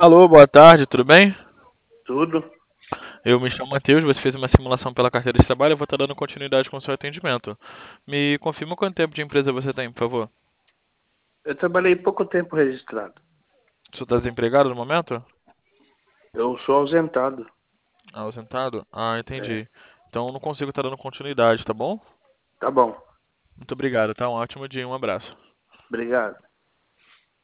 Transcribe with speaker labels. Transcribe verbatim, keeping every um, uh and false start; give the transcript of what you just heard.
Speaker 1: Alô, boa tarde, tudo bem?
Speaker 2: Tudo.
Speaker 1: Eu me chamo Matheus, você fez uma simulação pela carteira de trabalho, eu vou estar dando continuidade com o seu atendimento. Me confirma quanto tempo de empresa você tem, por favor?
Speaker 2: Eu trabalhei pouco tempo registrado.
Speaker 1: Você está desempregado no momento?
Speaker 2: Eu sou ausentado.
Speaker 1: Ausentado? Ah,
Speaker 2: É,
Speaker 1: entendi. Então eu não consigo estar dando continuidade, tá bom?
Speaker 2: tá bom.
Speaker 1: Muito obrigado, tá? Um ótimo dia, um abraço.
Speaker 2: Obrigado.